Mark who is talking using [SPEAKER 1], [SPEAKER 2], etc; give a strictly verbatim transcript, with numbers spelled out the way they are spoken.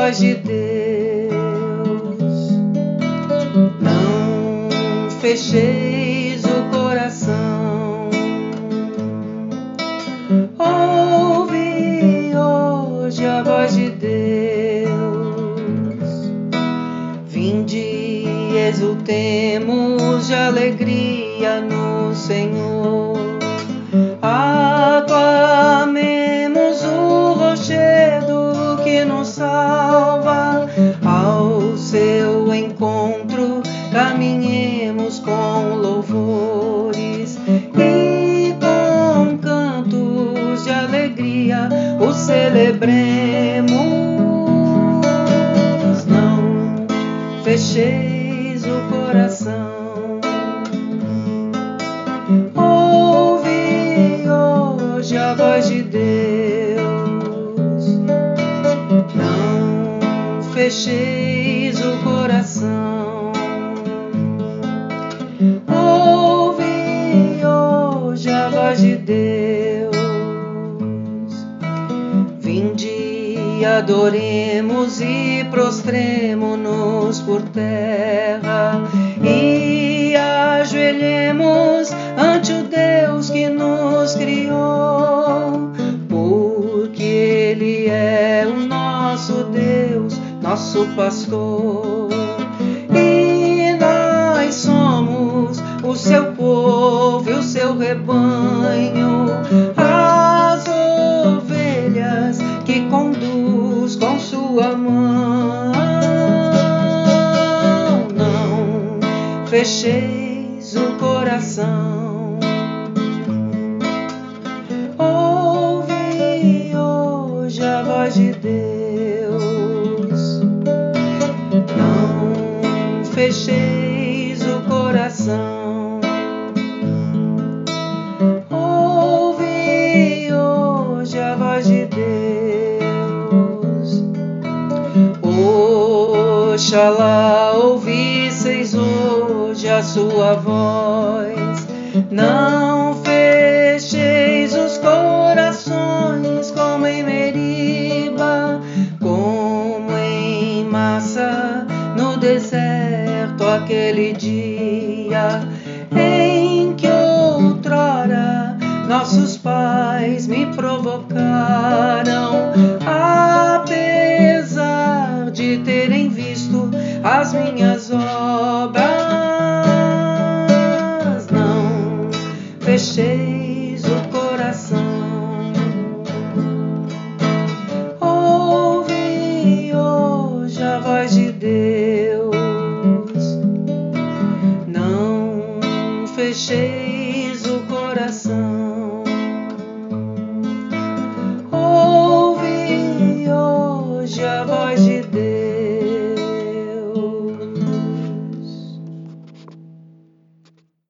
[SPEAKER 1] voz de Deus. Não fecheis o coração. Ouve hoje a voz de Deus. Vinde, exultemos de alegria no Senhor. Aclamemos o rochedo que nos salva. Ao seu encontro caminhemos com louvores e com cantos de alegria o celebremos. Não fecheis o coração. Ouve hoje a voz de Deus. Não fecheis o coração. Ouve hoje a voz de Deus. Vinde, adoremos e prostremo-nos por terra e ajoelhemos ante o Deus que nos criou, porque Ele é o nosso Deus, nosso pastor, e nós somos o seu povo e o seu rebanho, as ovelhas que conduz com sua mão. Não fecheis o coração. Ouve hoje a voz de Deus. Não fecheis o coração. Ouve hoje a voz de Deus. Oxalá ouvisseis hoje a sua voz. Não fecheis os corações como em Meriba, como em Massa no deserto aquele dia em que outrora nossos pais me provocaram, apesar de terem visto as minhas obras. Não fechei